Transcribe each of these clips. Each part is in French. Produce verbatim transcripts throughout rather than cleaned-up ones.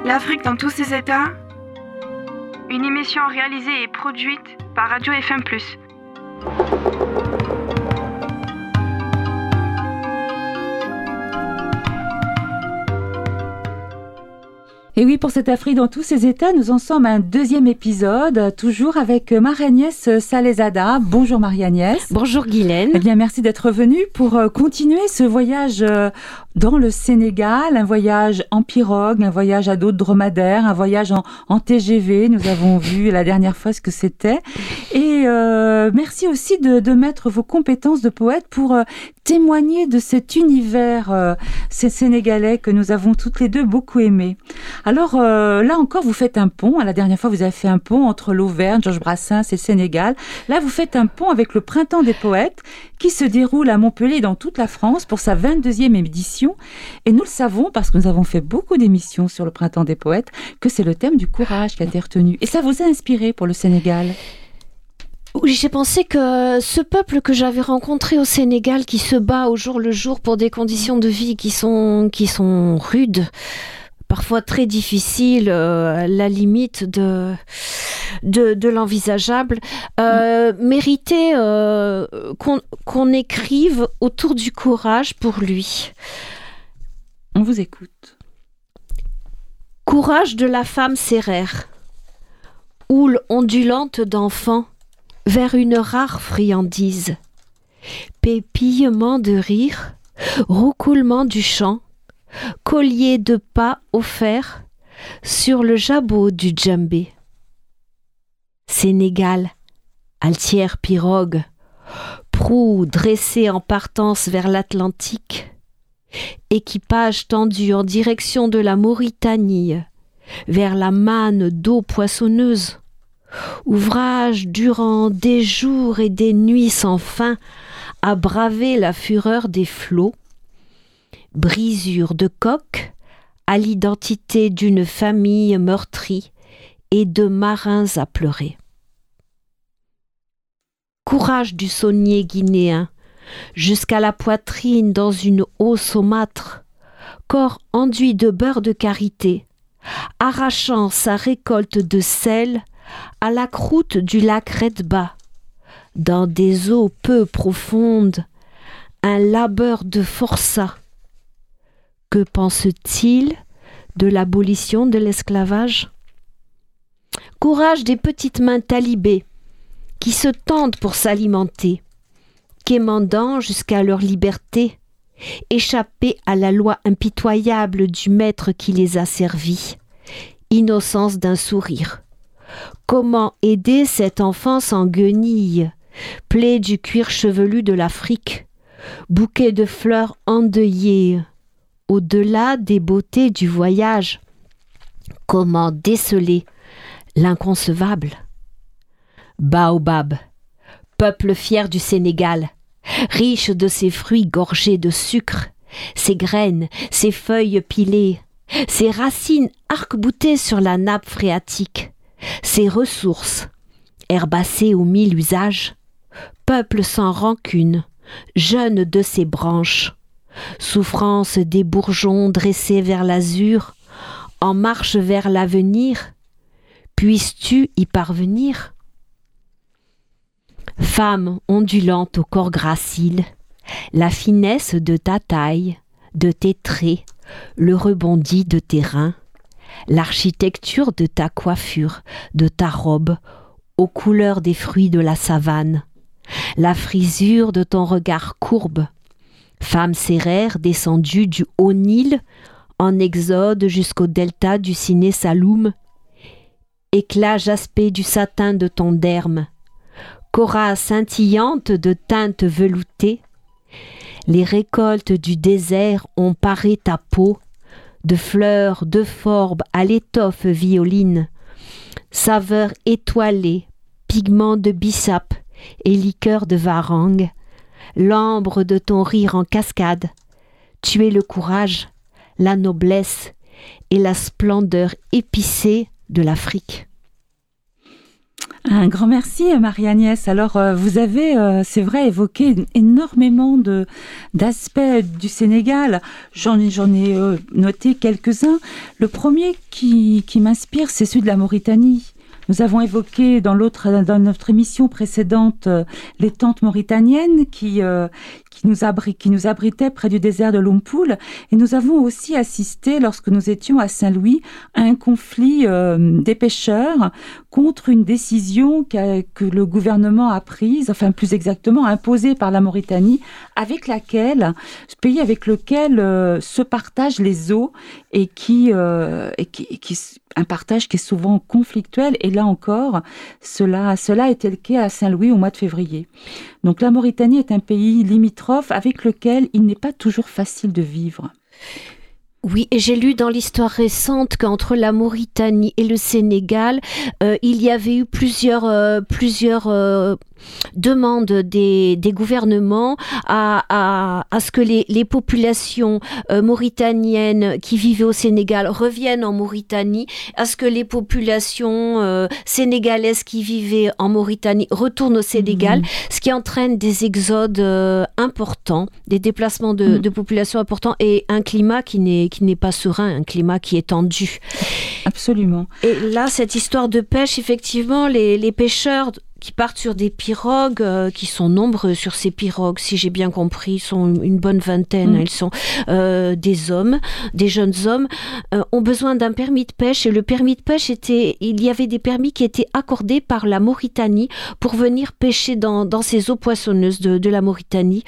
L'Afrique dans tous ses états. Une émission réalisée et produite par Radio F M plus. Et oui, pour cette Afrique dans tous ses états, nous en sommes à un deuxième épisode, toujours avec Marie-Agnès Salezada. Bonjour Marie-Agnès. Bonjour Guylaine. Eh bien, merci d'être venue pour continuer ce voyage dans le Sénégal, un voyage en pirogue, un voyage à dos de dromadaire, un voyage en, en T G V. Nous avons vu la dernière fois ce que c'était. Et euh, merci aussi de, de mettre vos compétences de poète pour euh, témoigner de cet univers euh, sénégalais que nous avons toutes les deux beaucoup aimé. Alors euh, là encore, vous faites un pont. La dernière fois, vous avez fait un pont entre l'Auvergne, Georges Brassens et le Sénégal. Là, vous faites un pont avec le Printemps des poètes qui se déroule à Montpellier et dans toute la France pour sa vingt-deuxième édition. Et nous le savons, parce que nous avons fait beaucoup d'émissions sur le Printemps des poètes, que c'est le thème du courage qui a été retenu. Et ça vous a inspiré pour le Sénégal ? Oui, j'ai pensé que ce peuple que j'avais rencontré au Sénégal, qui se bat au jour le jour pour des conditions de vie qui sont, qui sont rudes, parfois très difficiles, euh, à la limite de, de, de l'envisageable, euh, mmh. méritait euh, qu'on, qu'on écrive autour du courage pour lui. On vous écoute. Courage de la femme sérère, houle ondulante d'enfant vers une rare friandise, pépillement de rire, roucoulement du chant, collier de pas offert sur le jabot du djembé. Sénégal, altière pirogue, proue dressée en partance vers l'Atlantique, équipage tendu en direction de la Mauritanie, vers la manne d'eau poissonneuse, ouvrage durant des jours et des nuits sans fin à braver la fureur des flots, brisure de coque à l'identité d'une famille meurtrie et de marins à pleurer. Courage du saunier guinéen, jusqu'à la poitrine dans une eau saumâtre, corps enduit de beurre de karité, arrachant sa récolte de sel à la croûte du lac Redba, dans des eaux peu profondes, un labeur de forçat. Que pense-t-il de l'abolition de l'esclavage ? Courage des petites mains talibées qui se tendent pour s'alimenter, quémandant jusqu'à leur liberté, échappés à la loi impitoyable du maître qui les a servis. Innocence d'un sourire. Comment aider cette enfance en guenille, plaie du cuir chevelu de l'Afrique, bouquet de fleurs endeuillées, au-delà des beautés du voyage? Comment déceler l'inconcevable? Baobab, peuple fier du Sénégal, riche de ses fruits gorgés de sucre, ses graines, ses feuilles pilées, ses racines arc-boutées sur la nappe phréatique, ses ressources, herbacées aux mille usages, peuple sans rancune, jeune de ses branches, souffrance des bourgeons dressés vers l'azur, en marche vers l'avenir, puisses-tu y parvenir? Femme ondulante au corps gracile, la finesse de ta taille, de tes traits, le rebondi de tes reins, l'architecture de ta coiffure, de ta robe, aux couleurs des fruits de la savane, la frisure de ton regard courbe, femme sérère descendue du haut Nil, en exode jusqu'au delta du Siné Saloum, éclat jaspé du satin de ton derme, cora scintillante de teintes veloutées, les récoltes du désert ont paré ta peau, de fleurs d'euphorbes à l'étoffe violine, saveur étoilée, pigments de bissap et liqueur de varangue, l'ambre de ton rire en cascade, tu es le courage, la noblesse et la splendeur épicée de l'Afrique. Un grand merci, Marie-Agnès. Alors, euh, vous avez, euh, c'est vrai, évoqué énormément de, d'aspects du Sénégal. J'en, j'en ai euh, noté quelques-uns. Le premier qui, qui m'inspire, c'est celui de la Mauritanie. Nous avons évoqué dans, l'autre, dans notre émission précédente euh, les tentes mauritaniennes qui, euh, qui, nous abri- qui nous abritaient près du désert de Lompoul. Et nous avons aussi assisté, lorsque nous étions à Saint-Louis, à un conflit euh, des pêcheurs contre une décision qu'a, que le gouvernement a prise, enfin plus exactement imposée par la Mauritanie, avec laquelle, ce pays avec lequel euh, se partagent les eaux et qui, euh, et qui, et qui un partage qui est souvent conflictuel. Et là encore, cela, cela était le cas à Saint-Louis au mois de février. Donc la Mauritanie est un pays limitrophe avec lequel il n'est pas toujours facile de vivre. Oui, et j'ai lu dans l'histoire récente qu'entre la Mauritanie et le Sénégal, euh, il y avait eu plusieurs, euh, plusieurs euh, demandes des, des gouvernements à, à, à ce que les, les populations euh, mauritaniennes qui vivaient au Sénégal reviennent en Mauritanie, à ce que les populations euh, sénégalaises qui vivaient en Mauritanie retournent au Sénégal, mmh. ce qui entraîne des exodes euh, importants, des déplacements de, mmh. de populations importants et un climat qui n'est qui n'est pas serein, un climat qui est tendu. Absolument. Et là, cette histoire de pêche, effectivement, les, les pêcheurs qui partent sur des pirogues, euh, qui sont nombreux sur ces pirogues, si j'ai bien compris, ils sont une bonne vingtaine, mmh. ils sont euh, des hommes, des jeunes hommes, euh, ont besoin d'un permis de pêche. Et le permis de pêche était, il y avait des permis qui étaient accordés par la Mauritanie pour venir pêcher dans, dans ces eaux poissonneuses de, de la Mauritanie.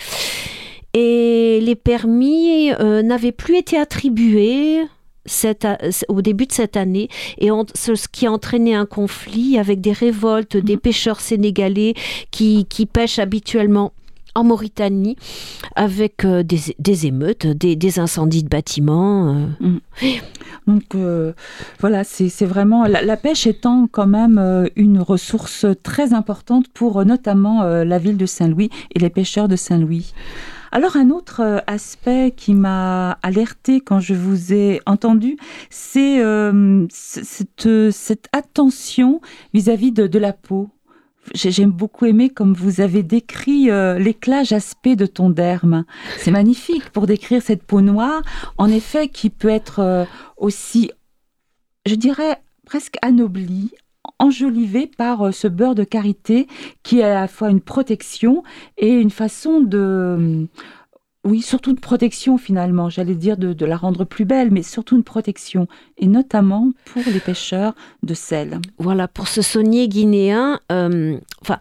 Et les permis euh, n'avaient plus été attribués cette, au début de cette année, et on, ce qui a entraîné un conflit avec des révoltes des pêcheurs sénégalais qui, qui pêchent habituellement en Mauritanie, avec euh, des, des émeutes, des, des incendies de bâtiments. Euh. Mmh. Donc euh, voilà, c'est, c'est vraiment la, la pêche étant quand même euh, une ressource très importante pour euh, notamment euh, la ville de Saint-Louis et les pêcheurs de Saint-Louis. Alors un autre aspect qui m'a alertée quand je vous ai entendu, c'est euh, cette, cette attention vis-à-vis de, de la peau. J'ai beaucoup aimé comme vous avez décrit euh, l'éclat jaspé de ton derme. C'est magnifique pour décrire cette peau noire, en effet, qui peut être euh, aussi, je dirais, presque anoblie, enjolivée par euh, ce beurre de karité qui est à la fois une protection et une façon de... Euh, oui, surtout une protection finalement, j'allais dire de, de la rendre plus belle, mais surtout une protection, et notamment pour les pêcheurs de sel. Voilà, pour ce saunier guinéen, euh, enfin...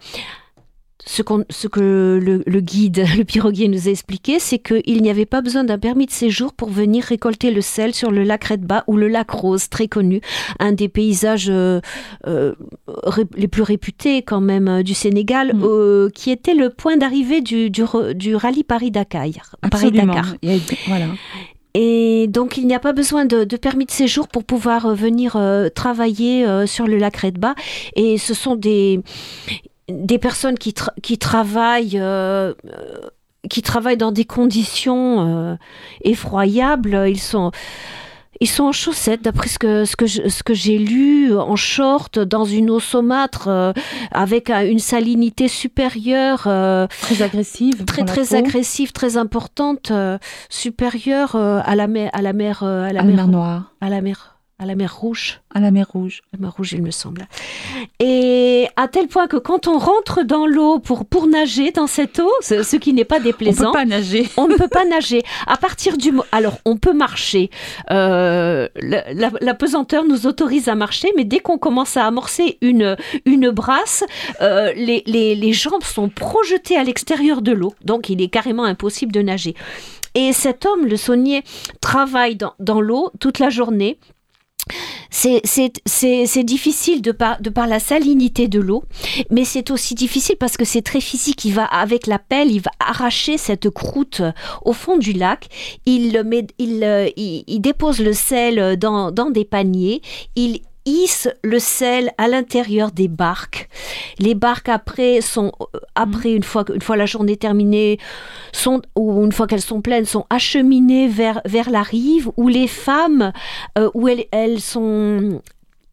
Ce, qu'on, ce que le, le guide, le piroguier nous a expliqué, c'est qu'il n'y avait pas besoin d'un permis de séjour pour venir récolter le sel sur le lac Redba ou le lac Rose, très connu, un des paysages euh, euh, ré, les plus réputés quand même euh, du Sénégal, mmh. euh, qui était le point d'arrivée du, du, du rallye Paris-Dakar. Absolument. Paris-Dakar. Il y a, voilà. Et donc, il n'y a pas besoin de, de permis de séjour pour pouvoir euh, venir euh, travailler euh, sur le lac Redba. Et ce sont des... des personnes qui, tra- qui travaillent euh, euh, qui travaillent dans des conditions euh, effroyables. Ils sont ils sont en chaussettes, d'après ce que ce que je, ce que j'ai lu, en short, dans une eau saumâtre, euh, avec un, une salinité supérieure, euh, très agressive, très très agressive, très importante, euh, supérieure euh, à la mer à la mer euh, à la, à mer, la mer Noire, à la mer à la mer Rouge. À la mer Rouge. La mer Rouge, il me semble. Et à tel point que quand on rentre dans l'eau pour, pour nager dans cette eau, ce, ce qui n'est pas déplaisant... On ne peut pas nager. On ne peut pas nager. À partir du... Alors, on peut marcher. Euh, la, la, la pesanteur nous autorise à marcher, mais dès qu'on commence à amorcer une, une brasse, euh, les, les, les jambes sont projetées à l'extérieur de l'eau. Donc, il est carrément impossible de nager. Et cet homme, le saunier, travaille dans, dans l'eau toute la journée. C'est, c'est, c'est, c'est difficile de par, de par la salinité de l'eau, mais c'est aussi difficile parce que c'est très physique. Il va, avec la pelle, il va arracher cette croûte au fond du lac. Il, met, il, il, il dépose le sel dans, dans des paniers. Il hisse le sel à l'intérieur des barques. Les barques après sont après une fois une fois la journée terminée sont ou une fois qu'elles sont pleines sont acheminées vers vers la rive où les femmes euh, où elles elles sont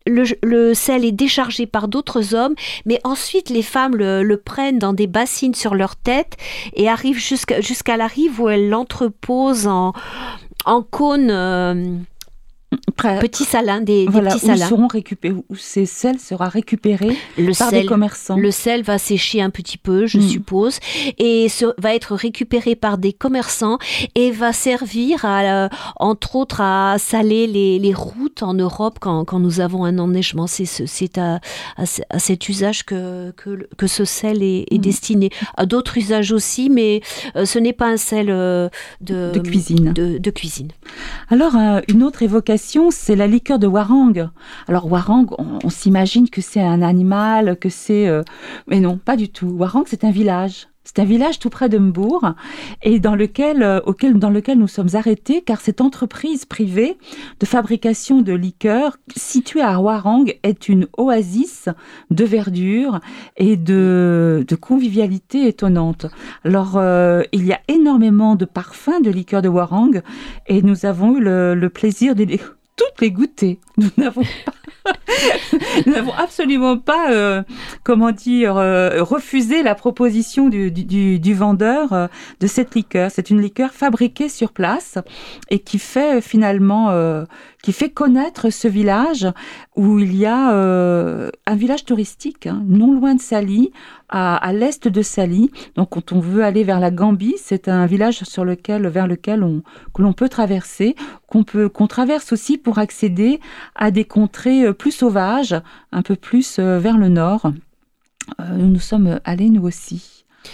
le, le sel est déchargé par d'autres hommes, mais ensuite les femmes le, le prennent dans des bassines sur leur tête et arrivent jusqu'à, jusqu'à la rive où elles l'entreposent en, en cônes... Euh, Près, petits salins, des, voilà, des petits salins. Où, seront récupérés, où ces sels sera récupéré le par sel, des commerçants. Le sel va sécher un petit peu, je mmh. suppose, et se, va être récupéré par des commerçants et va servir, à, euh, entre autres, à saler les, les routes en Europe quand, quand nous avons un enneigement. C'est, c'est à, à, à cet usage que, que, que ce sel est, est mmh. destiné. À d'autres usages aussi, mais euh, ce n'est pas un sel euh, de, de cuisine. De, de cuisine. Alors, euh, une autre évocation, c'est la liqueur de Hwarang. Alors Hwarang, on, on s'imagine que c'est un animal, que c'est... Euh... Mais non, pas du tout. Hwarang, c'est un village. C'est un village tout près de Mbourg et dans lequel, euh, auquel, dans lequel nous sommes arrêtés car cette entreprise privée de fabrication de liqueurs située à Hwarang est une oasis de verdure et de, de convivialité étonnante. Alors, euh, il y a énormément de parfums de liqueurs de Hwarang et nous avons eu le, le plaisir de les, toutes les goûter. Nous n'avons pas... Nous n'avons absolument pas, euh, comment dire, euh, refusé la proposition du, du, du vendeur euh, de cette liqueur. C'est une liqueur fabriquée sur place et qui fait finalement, euh, qui fait connaître ce village où il y a euh, un village touristique, hein, non loin de Sali, à, à l'est de Sali. Donc, quand on veut aller vers la Gambie, c'est un village sur lequel, vers lequel on, que l'on peut traverser, qu'on peut, qu'on traverse aussi pour accéder à des contrées plus sauvages, un peu plus vers le nord. Euh, nous sommes allés nous aussi.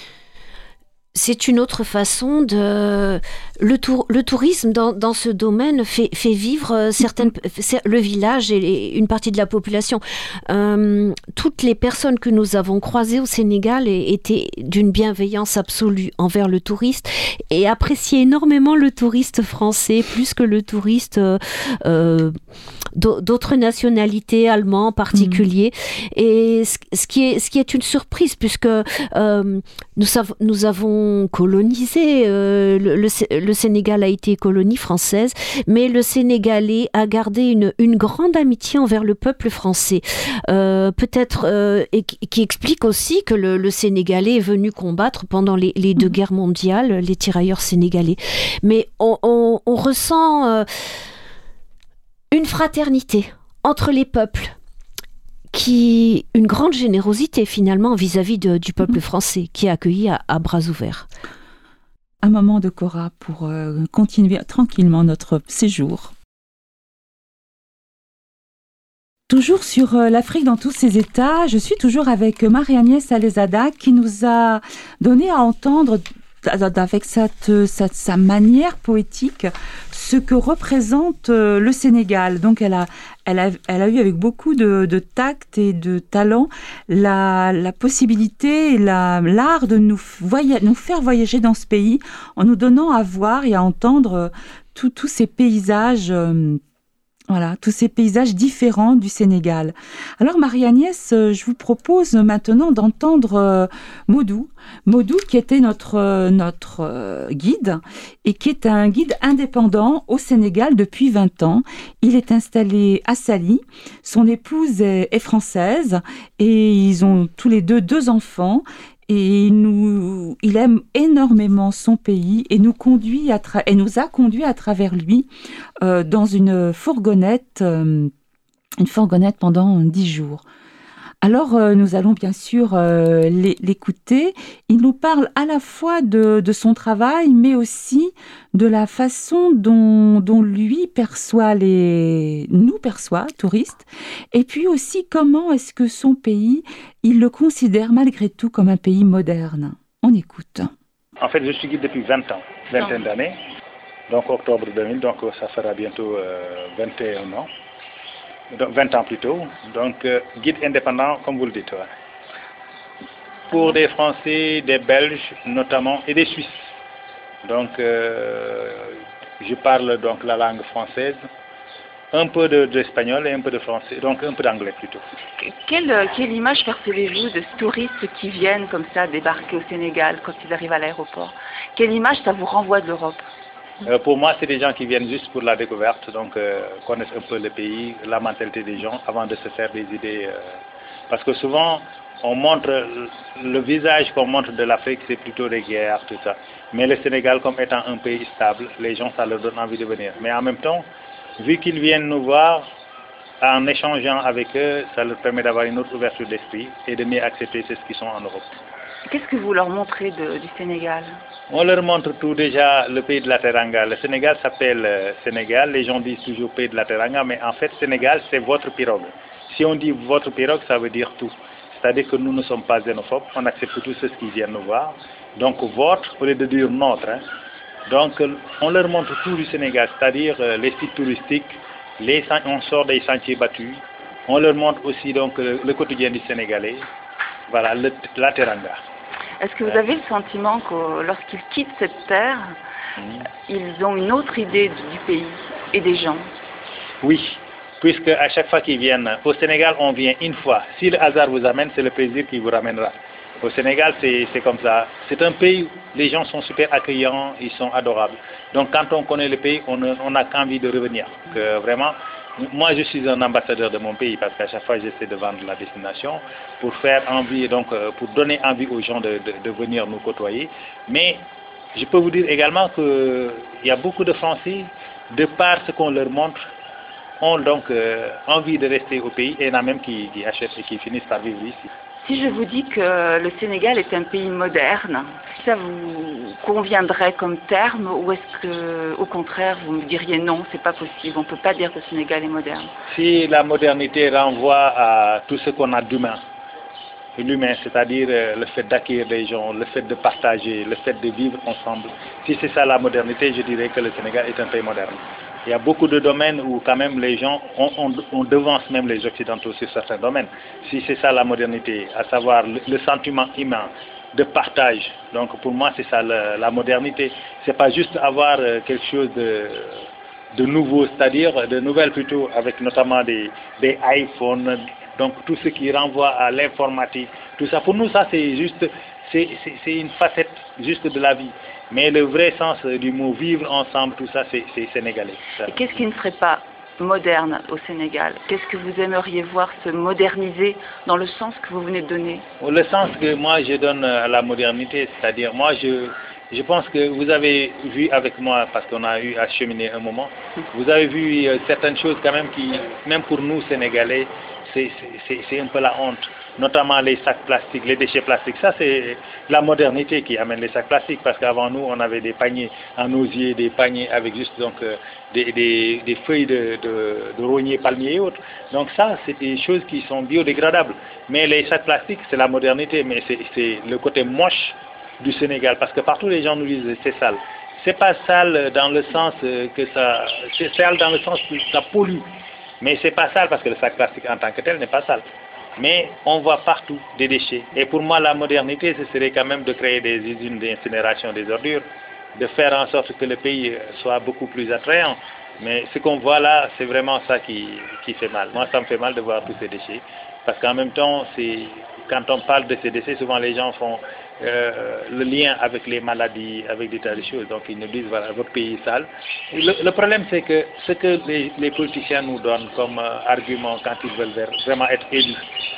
C'est une autre façon de... Le, tour... le tourisme dans, dans ce domaine fait, fait vivre certaines... le village et une partie de la population. Euh, toutes les personnes que nous avons croisées au Sénégal étaient d'une bienveillance absolue envers le touriste et appréciaient énormément le touriste français plus que le touriste euh, d'autres nationalités, allemands en particulier. Mmh. Et ce qui est, ce qui est une surprise puisque euh, nous, sav- nous avons colonisé, euh, le, le, le Sénégal a été colonie française, mais le Sénégalais a gardé une, une grande amitié envers le peuple français. Euh, peut-être, euh, et qui explique aussi que le, le Sénégalais est venu combattre pendant les, les deux guerres mondiales, les tirailleurs sénégalais. Mais on, on, on ressent euh, une fraternité entre les peuples. Qui, une grande générosité finalement vis-à-vis de, du peuple français qui est accueilli à, à bras ouverts. Un moment de Cora pour euh, continuer tranquillement notre séjour. Toujours sur euh, l'Afrique dans tous ses états, je suis toujours avec Marie-Agnès Alezada qui nous a donné à entendre avec cette, cette, sa manière poétique ce que représente euh, le Sénégal. Donc elle a, elle a, elle a eu avec beaucoup de, de tact et de talent la, la possibilité et la, l'art de nous, voya- nous faire voyager dans ce pays en nous donnant à voir et à entendre tous ces paysages euh, Voilà, tous ces paysages différents du Sénégal. Alors Marie-Agnès, je vous propose maintenant d'entendre euh, Modou. Modou qui était notre, euh, notre euh, guide et qui est un guide indépendant au Sénégal depuis vingt ans. Il est installé à Sali. Son épouse est, est française et ils ont tous les deux deux enfants. Et nous, il aime énormément son pays et nous, conduit à tra- et nous a conduit à travers lui euh, dans une fourgonnette, euh, une fourgonnette pendant dix jours. Alors, euh, nous allons bien sûr euh, l'écouter. Il nous parle à la fois de, de son travail, mais aussi de la façon dont, dont lui perçoit les, nous perçoit, touristes, et puis aussi comment est-ce que son pays, il le considère malgré tout comme un pays moderne. On écoute. En fait, je suis guide depuis vingt ans, vingtaine d'années, donc octobre deux mille, donc ça fera bientôt euh, vingt et un ans. Donc vingt ans plus tôt, donc euh, guide indépendant comme vous le dites. Ouais. Pour des Français, des Belges notamment et des Suisses. Donc euh, je parle donc la langue française, un peu de, d'espagnol et un peu de français, donc un peu d'anglais plutôt. Quelle, quelle image percevez-vous de ces touristes qui viennent comme ça débarquer au Sénégal quand ils arrivent à l'aéroport? Quelle image ça vous renvoie de l'Europe? Euh, pour moi, c'est des gens qui viennent juste pour la découverte, donc euh, connaissent un peu le pays, la mentalité des gens, avant de se faire des idées. Euh, parce que souvent, on montre, le visage qu'on montre de l'Afrique, c'est plutôt des guerres, tout ça. Mais le Sénégal, comme étant un pays stable, les gens, ça leur donne envie de venir. Mais en même temps, vu qu'ils viennent nous voir, en échangeant avec eux, ça leur permet d'avoir une autre ouverture d'esprit et de mieux accepter ce qu'ils sont en Europe. Qu'est-ce que vous leur montrez de, du Sénégal? On leur montre tout déjà, le pays de la Teranga. Le Sénégal s'appelle euh, Sénégal, les gens disent toujours pays de la Teranga, mais en fait Sénégal c'est votre pirogue. Si on dit votre pirogue, ça veut dire tout. C'est-à-dire que nous ne sommes pas xénophobes, on accepte tous ceux qui viennent nous voir. Donc votre, au lieu de dire notre. Hein. Donc on leur montre tout du Sénégal, c'est-à-dire euh, les sites touristiques, les, on sort des sentiers battus. On leur montre aussi donc le, le quotidien du Sénégalais, voilà, le, la Teranga. Est-ce que vous avez le sentiment que lorsqu'ils quittent cette terre, mmh. ils ont une autre idée du pays et des gens? Oui, puisque à chaque fois qu'ils viennent, au Sénégal, on vient une fois. Si le hasard vous amène, c'est le plaisir qui vous ramènera. Au Sénégal, c'est comme ça. C'est un pays où les gens sont super accueillants, ils sont adorables. Donc quand on connaît le pays, on n'a qu'envie de revenir. Que vraiment, moi je suis un ambassadeur de mon pays parce qu'à chaque fois j'essaie de vendre la destination pour faire envie, donc pour donner envie aux gens de, de, de venir nous côtoyer. Mais je peux vous dire également qu'il y a beaucoup de Français, de par ce qu'on leur montre, ont donc euh, envie de rester au pays et il y en a même qui, qui achètent et qui finissent par vivre ici. Si je vous dis que le Sénégal est un pays moderne, ça vous conviendrait comme terme ou est-ce que, au contraire, vous me diriez non, c'est pas possible, on ne peut pas dire que le Sénégal est moderne? Si la modernité renvoie à tout ce qu'on a d'humain, l'humain, c'est-à-dire le fait d'accueillir des gens, le fait de partager, le fait de vivre ensemble, si c'est ça la modernité, je dirais que le Sénégal est un pays moderne. Il y a beaucoup de domaines où quand même les gens, on, on, on devance même les Occidentaux sur certains domaines. Si c'est ça la modernité, à savoir le, le sentiment humain de partage, donc pour moi c'est ça la, la modernité. C'est pas juste avoir quelque chose de, de nouveau, c'est-à-dire de nouvelles plutôt, avec notamment des, des iPhones, donc tout ce qui renvoie à l'informatique, tout ça. Pour nous ça c'est juste, c'est une facette juste de la vie. Mais le vrai sens du mot vivre ensemble, tout ça, c'est sénégalais. Qu'est-ce qui ne serait pas moderne au Sénégal? Qu'est-ce que vous aimeriez voir se moderniser dans le sens que vous venez de donner? Le sens que moi je donne à la modernité, c'est-à-dire moi je, je pense que vous avez vu avec moi, parce qu'on a eu à cheminer un moment, vous avez vu certaines choses quand même qui, même pour nous Sénégalais, c'est un peu la honte. Notamment les sacs plastiques, les déchets plastiques. Ça, c'est la modernité qui amène les sacs plastiques, parce qu'avant nous, on avait des paniers en osier, des paniers avec juste donc, euh, des, des, des feuilles de, de, de rognier, palmier et autres. Donc ça, c'est des choses qui sont biodégradables. Mais les sacs plastiques, c'est la modernité, mais c'est le côté moche du Sénégal, parce que partout les gens nous disent c'est sale. C'est pas sale dans le sens que ça... C'est sale dans le sens que ça pollue. Mais c'est pas sale parce que le sac plastique en tant que tel n'est pas sale. Mais on voit partout des déchets. Et pour moi, la modernité, ce serait quand même de créer des usines d'incinération des ordures, de faire en sorte que le pays soit beaucoup plus attrayant. Mais ce qu'on voit là, c'est vraiment ça qui, qui fait mal. Moi, ça me fait mal de voir tous ces déchets. Parce qu'en même temps, quand on parle de ces déchets, souvent les gens font euh, le lien avec les maladies, avec des tas de choses. Donc ils nous disent, voilà, votre pays est sale. Le, le problème, c'est que ce que les, les politiciens nous donnent comme euh, argument quand ils veulent vraiment être élus,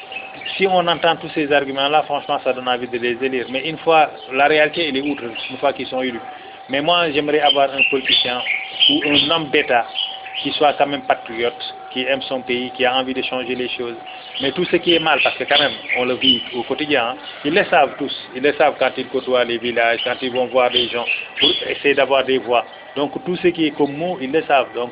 si on entend tous ces arguments-là, franchement, ça donne envie de les élire. Mais une fois, la réalité, elle est outre, une fois qu'ils sont élus. Mais moi, j'aimerais avoir un politicien ou un homme d'État qui soit quand même patriote, qui aime son pays, qui a envie de changer les choses. Mais tout ce qui est mal, parce que quand même, on le vit au quotidien, hein, ils le savent tous. Ils le savent quand ils côtoient les villages, quand ils vont voir les gens, pour essayer d'avoir des voix. Donc tout ce qui est comme mot, ils le savent. Donc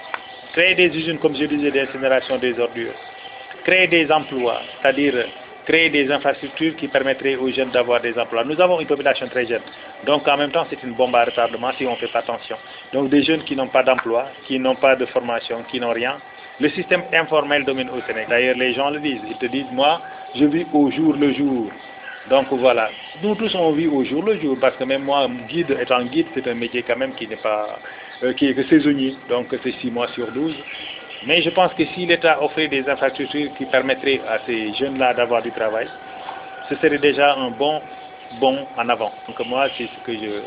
créer des usines, comme je disais, d'incinération des ordures, créer des emplois, c'est-à-dire créer des infrastructures qui permettraient aux jeunes d'avoir des emplois. Nous avons une population très jeune, donc en même temps c'est une bombe à retardement si on ne fait pas attention. Donc des jeunes qui n'ont pas d'emploi, qui n'ont pas de formation, qui n'ont rien. Le système informel domine au Sénégal. D'ailleurs les gens le disent, ils te disent, moi je vis au jour le jour. Donc voilà, nous tous on vit au jour le jour, parce que même moi, guide, étant guide, c'est un métier quand même qui n'est pas, euh, qui est que saisonnier, donc c'est six mois sur douze. Mais je pense que si l'État offrait des infrastructures qui permettraient à ces jeunes-là d'avoir du travail, ce serait déjà un bon bond en avant. Donc moi, c'est ce que je,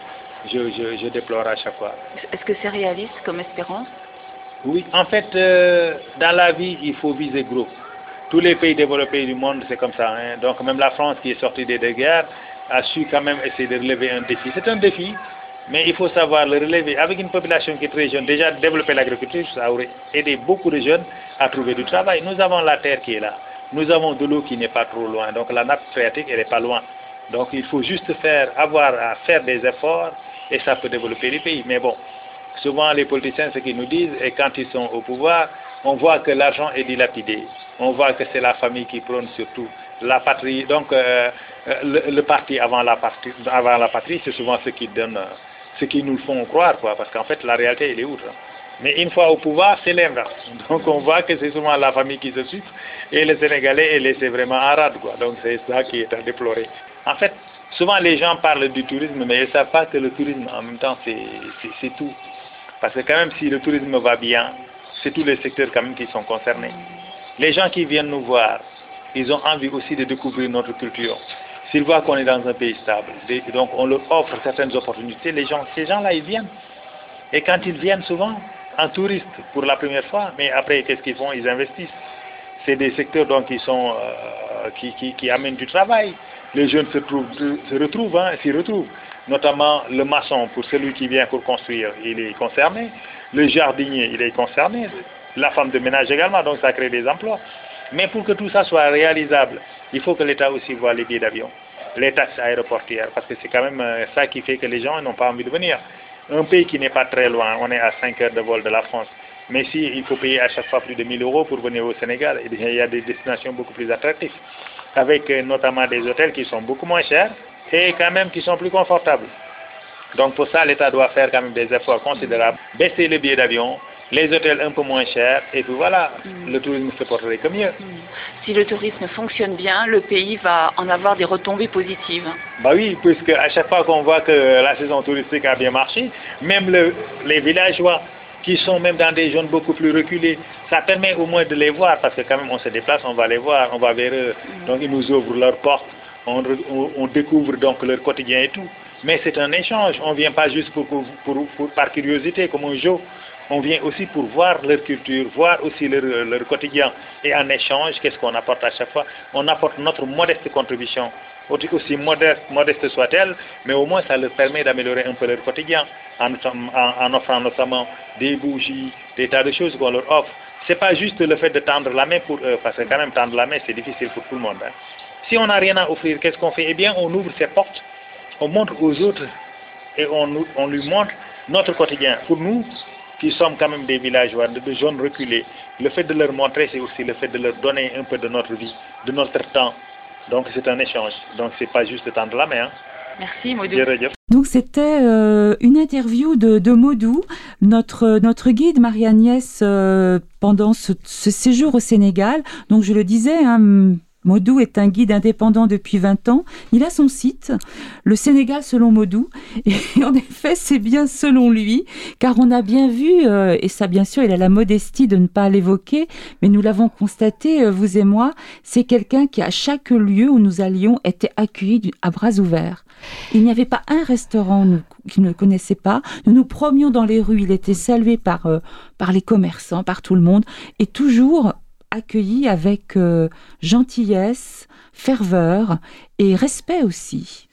je, je, je déplore à chaque fois. Est-ce que c'est réaliste comme espérance? Oui, en fait, euh, dans la vie, il faut viser gros. Tous les pays développés du monde, c'est comme ça. Hein. Donc même la France qui est sortie des deux guerres a su quand même essayer de relever un défi. C'est un défi, mais il faut savoir le relever. Avec une population qui est très jeune, déjà développer l'agriculture, ça aurait aidé beaucoup de jeunes à trouver du travail. Nous avons la terre qui est là. Nous avons de l'eau qui n'est pas trop loin. Donc la nappe phréatique, elle n'est pas loin. Donc il faut juste faire, avoir à faire des efforts et ça peut développer les pays. Mais bon, souvent les politiciens, ce qu'ils nous disent, et quand ils sont au pouvoir, on voit que l'argent est dilapidé. On voit que c'est la famille qui prône surtout la patrie. Donc euh, le, le parti avant la patrie, avant la patrie, c'est souvent ce qui donne, ce qui nous font croire, quoi. Parce qu'en fait, la réalité, elle est autre. Mais une fois au pouvoir, c'est l'inverse. Donc on voit que c'est souvent la famille qui se suit et le Sénégalais est laissé vraiment en rade, quoi. Donc c'est ça qui est à déplorer. En fait, souvent les gens parlent du tourisme, mais ils ne savent pas que le tourisme, en même temps, c'est, c'est, c'est tout. Parce que quand même, si le tourisme va bien, c'est tous les secteurs quand même qui sont concernés. Les gens qui viennent nous voir, ils ont envie aussi de découvrir notre culture. S'ils voient qu'on est dans un pays stable, donc on leur offre certaines opportunités, les gens, ces gens-là, ils viennent. Et quand ils viennent souvent, en touriste pour la première fois, mais après, qu'est-ce qu'ils font? Ils investissent. C'est des secteurs donc, qui, sont, euh, qui, qui, qui amènent du travail. Les jeunes se, trouvent, se retrouvent, hein, s'y retrouvent. Notamment le maçon, pour celui qui vient pour construire, il est concerné. Le jardinier, il est concerné. La femme de ménage également, donc ça crée des emplois. Mais pour que tout ça soit réalisable, il faut que l'État aussi voit les billets d'avion, les taxes aéroportières, parce que c'est quand même ça qui fait que les gens n'ont pas envie de venir. Un pays qui n'est pas très loin, on est à cinq heures de vol de la France. Mais si il faut payer à chaque fois plus de mille euros pour venir au Sénégal, il y a des destinations beaucoup plus attractives, avec notamment des hôtels qui sont beaucoup moins chers et quand même qui sont plus confortables. Donc pour ça, l'État doit faire quand même des efforts considérables, baisser les billets d'avion, les hôtels un peu moins chers, et puis voilà, mmh. le tourisme se porterait que mieux. Mmh. Si le tourisme fonctionne bien, le pays va en avoir des retombées positives. Bah oui, puisque à chaque fois qu'on voit que la saison touristique a bien marché, même le, les villageois qui sont même dans des zones beaucoup plus reculées, ça permet au moins de les voir, parce que quand même on se déplace, on va les voir, on va vers eux, mmh. donc ils nous ouvrent leurs portes, on, on, on découvre donc leur quotidien et tout. Mais c'est un échange, on ne vient pas juste pour, pour, pour, pour, par curiosité, comme un jeu. On vient aussi pour voir leur culture, voir aussi leur, leur quotidien. Et en échange, qu'est-ce qu'on apporte à chaque fois? On apporte notre modeste contribution, aussi modeste, modeste soit-elle, mais au moins ça leur permet d'améliorer un peu leur quotidien, en, en, en offrant notamment des bougies, des tas de choses qu'on leur offre. Ce n'est pas juste le fait de tendre la main pour eux, parce que quand même tendre la main, c'est difficile pour tout le monde. Hein. Si on n'a rien à offrir, qu'est-ce qu'on fait? Eh bien, on ouvre ses portes, on montre aux autres et on, on lui montre notre quotidien. Pour nous, qui sommes quand même des villageois, de zones reculées, le fait de leur montrer, c'est aussi le fait de leur donner un peu de notre vie, de notre temps. Donc c'est un échange. Donc c'est pas juste de tendre la main. Hein. Merci Modou. Donc c'était euh, une interview de, de Modou, notre, notre guide Marie-Agnès euh, pendant ce, ce séjour au Sénégal. Donc je le disais, hein, Modou est un guide indépendant depuis vingt ans. Il a son site, le Sénégal selon Modou. Et en effet, c'est bien selon lui, car on a bien vu, euh, et ça bien sûr, il a la modestie de ne pas l'évoquer, mais nous l'avons constaté, euh, vous et moi, c'est quelqu'un qui, à chaque lieu où nous allions, était accueilli à bras ouverts. Il n'y avait pas un restaurant nous, qu'il ne connaissait pas. Nous nous promenions dans les rues, il était salué par, euh, par les commerçants, par tout le monde, et toujours accueilli avec euh, gentillesse, ferveur et respect aussi.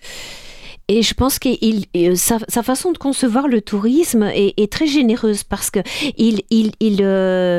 Et je pense que il, sa, sa façon de concevoir le tourisme est, est très généreuse parce que il, il, il, euh,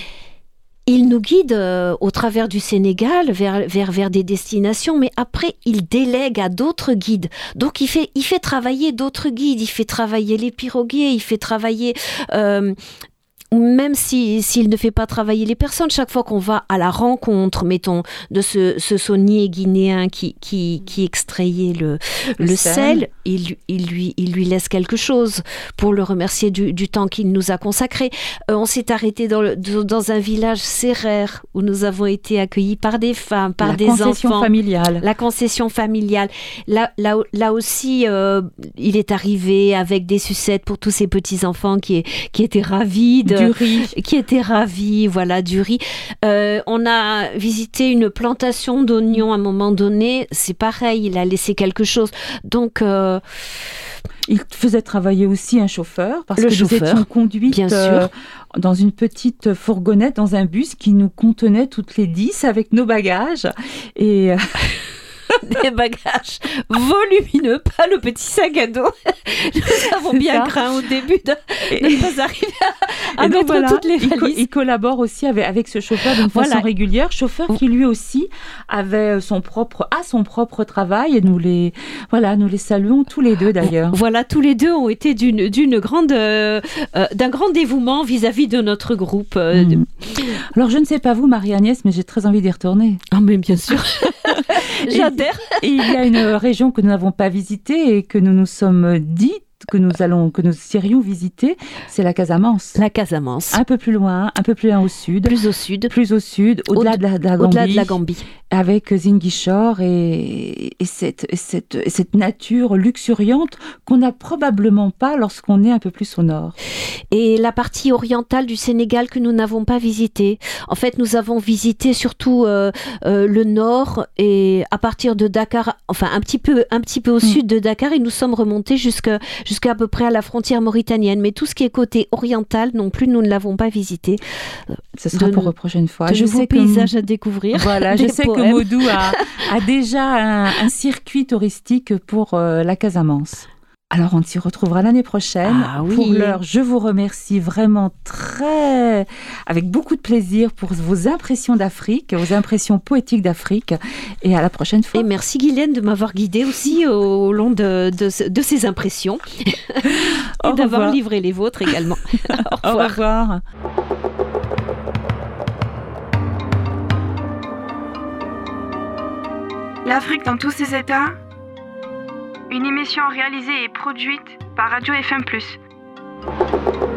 il nous guide euh, au travers du Sénégal vers, vers, vers des destinations, mais après il délègue à d'autres guides. Donc il fait, il fait travailler d'autres guides, il fait travailler les piroguiers, il fait travailler... Euh, même si, s'il ne fait pas travailler les personnes, chaque fois qu'on va à la rencontre, mettons, de ce, ce saunier guinéen qui, qui, qui extrayait le, le, le sel, sel il, il, lui, il lui laisse quelque chose pour le remercier du, du temps qu'il nous a consacré. Euh, on s'est arrêté dans, le, dans un village sérère où nous avons été accueillis par des femmes, par la des enfants. La concession familiale. La concession familiale. Là, là, là aussi, euh, il est arrivé avec des sucettes pour tous ces petits-enfants qui, qui étaient ravis de... du riz. qui était ravi, voilà, du riz. Euh, on a visité une plantation d'oignons à un moment donné. C'est pareil, il a laissé quelque chose. Donc... Euh, il faisait travailler aussi un chauffeur, parce le que chauffeur, nous étions conduites bien sûr. Euh, dans une petite fourgonnette, dans un bus qui nous contenait toutes les dix avec nos bagages. Et... des bagages volumineux, pas le petit sac à dos. Nous avons bien craint au début de ne pas arriver à, à mettre voilà, toutes les valises. Il, co- il collabore aussi avec, avec ce chauffeur d'une façon voilà. régulière, chauffeur qui lui aussi avait son propre, a son propre travail, et nous les, voilà, nous les saluons tous les deux d'ailleurs. Voilà, tous les deux ont été d'une, d'une grande, euh, euh, d'un grand dévouement vis-à-vis de notre groupe. Euh, mmh. Alors je ne sais pas vous, Marie-Agnès, mais j'ai très envie d'y retourner. Ah mais bien sûr. J'adhère. Et, et il y a une région que nous n'avons pas visitée et que nous nous sommes dit que nous allons, que nous irions visiter, c'est la Casamance. La Casamance. Un peu plus loin, un peu plus loin au sud. Plus au sud. Plus au sud, au-delà, au, de, la, de, la Gambie, au-delà de la Gambie. Avec Ziguinchor et, et, cette, et, cette, et cette nature luxuriante qu'on n'a probablement pas lorsqu'on est un peu plus au nord. Et la partie orientale du Sénégal que nous n'avons pas visitée. En fait, nous avons visité surtout euh, euh, le nord, et à partir de Dakar, enfin un petit peu, un petit peu au mmh. sud de Dakar, et nous sommes remontés jusqu'à, jusqu'à à peu près à la frontière mauritanienne. Mais tout ce qui est côté oriental, non plus, nous ne l'avons pas visité. Ce sera de, pour la prochaine fois. De je sais paysages que, à découvrir. Voilà, je sais poèmes. que Maudou a, a déjà un, un circuit touristique pour euh, la Casamance. Alors, on s'y retrouvera l'année prochaine. Ah, oui. Pour l'heure, je vous remercie vraiment très, avec beaucoup de plaisir pour vos impressions d'Afrique, vos impressions poétiques d'Afrique. Et à la prochaine fois. Et merci Guylaine de m'avoir guidée aussi au long de, de, de ces impressions. Et d'avoir livré les vôtres également. Au revoir. Au revoir. L'Afrique dans tous ses états. Une émission réalisée et produite par Radio F M plus.